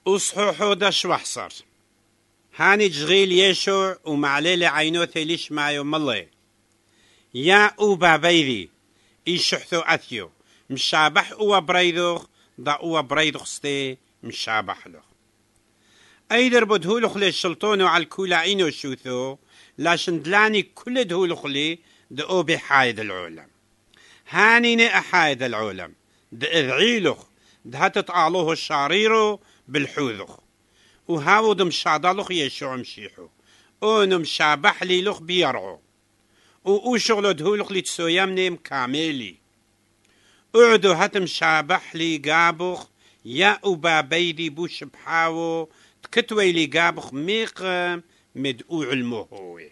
أصحوحو دش وحصر هاني جغيل يشوع ومعليل عينو ثليش مايو ملي يا أوبا بيذي إيشحثو أثيو مشابح أوا بريدوخ دا أوا بريدوخ ستي مشابح له أيدر بدهولخ لي شلطونو على الكولاعينو شوثو لاشن دلاني كل دهولخ لي دا أو بحايد العالم هاني أحايد العالم دا إذعيلخ دا هتتعالوه الشاريرو بالحوذخ وهاو دم شادالخ يشوع مشيحو أونو مشابح لي لخ بيرعو و شغلو دهولخ لي تسويمنيم كاميلي اعدو هتم شابح لي قابخ يا أبا بيدي بوش بحاو تكتوي لي قابخ ميق مدقو علمو هوي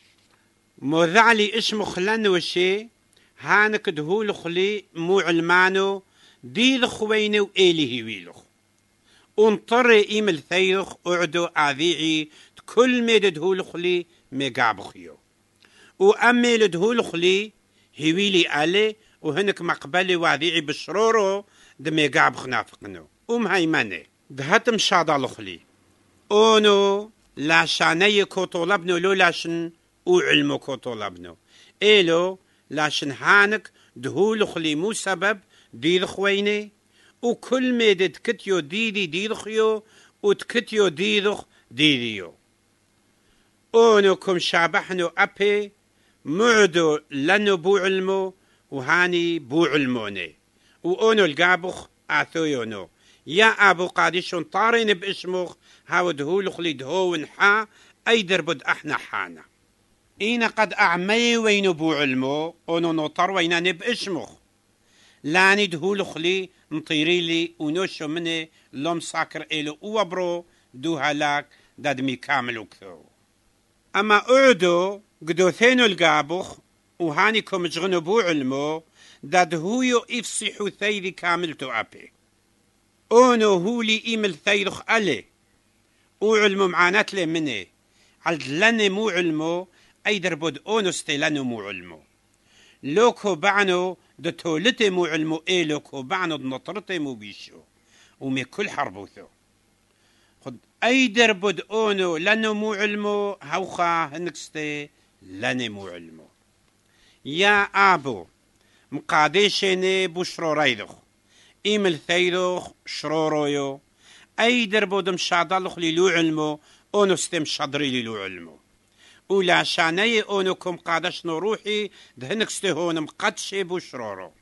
موذعلي اسمو خلانو شي هانك دهولخ لي مو علمانو دي لخوينو إيلي هويلخ انطر إيمل ثيخ اعدو آذيعي كل ميد دهولخ لي ميقابخيو وأمي لدهولخ لي هويلي آلي وهنك مقبلي واذيعي بشرورو دمي قاب خنافقنو هيماني دهتم شادالخ لي اونو لا شاني كوطولبنو لو لاشن علمو كوطولبنو إيلو لاشن هانك دهولخ لي مو سبب ديدخ ويني وكل ميد تكتيو ديدي ديدخيو وتكتيو ديدخ ديديو اونو كم شابحنو أبي معدو لنو بو علمو وهاني بو علموني وأونو القابخ آثويونو يا أبو قادشون طارين باسمخ هاو دهولخ لي دهون حا أي دربد احنا حانا إينا قد أعمي وينو بو علمو أونو نطر ويناني باسمخ لاني دهولخ لي نطيري لي ونوشو مني لوم ساكر إلو وابرو دو هلاك دادمي كاملو كثو أما أعدو قدو ثينو القابخ وهاني كم جغنو بو علمو داد هويو إفصحو ثيري كاملتو أبي أونو هولي إيمل ثيرخ ألي وعلمو معانات لي مني عالد لاني مو علمو أي دربود أونو ستيلانو مو علمو لوكو بعنو دتولتي مو علمو إيه لوكو بعنو دنطرتي مو بيشو ومي كل حربوثو خد أي دربود أونو لانو مو علمو هوخا هنكستي لاني مو علمو يا أبو مقاديشيني بشرو ريدخ إيمل ثيرخ شرورويو أي دربودم شادالخ للو علمو أونو ستم شادري للو علمو ولا شاني أونو كم قادشنو روحي دهنك ستهون مقادشي بشرورو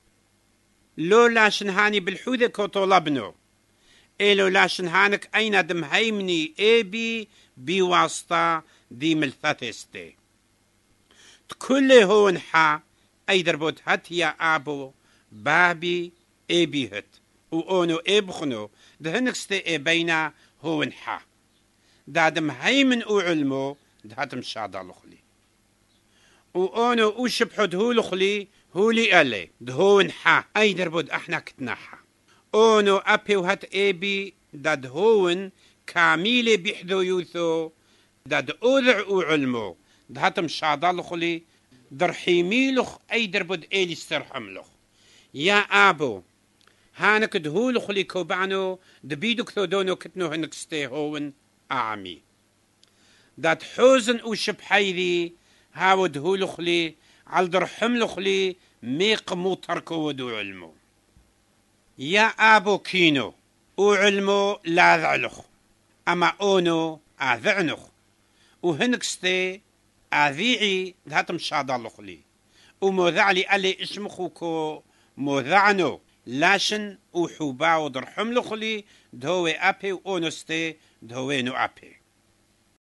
لو لاشن هاني بالحوذة كوطولبنو إلو لاشن هانك أين دم هيمني إيبي بواسطة دي ملثاتستي كل هون حا أي دربوت هت يا أبو بابي إيبي هت وأونو إبخنو دهنكستي إبينا هون حا دادم هيمن علمو دهتم شادالخلي وأونو وشبحو دهولخلي هولي ألي دهون حا أي دربوت احنا كتناحا أونو أبي وهت إيبي داد هون كاميلي بيحدو يوثو داد أوذع علمو دهتم شادالخلي درحيميلخ أي دربود إيلي استرحملخ يا أبو هانك دهولخ لي كوبعنو دبيدك ثودونو كتنو هنك ستيهون أعمي دات حوزن وشبحيذي هاو دهولخ لي عال درحملخ لي ميق موتركو ودو علمو يا أبو كينو وعلمو لا ذعلخ أما أونو أذعنخ وهنك ستي أذيعي دهتم شادالخ لي وموذعلي ألي اسمخوكو موذعنو لاشن وحوباو درحملخ لي دهوي أبي وأونستي دهوينو أبي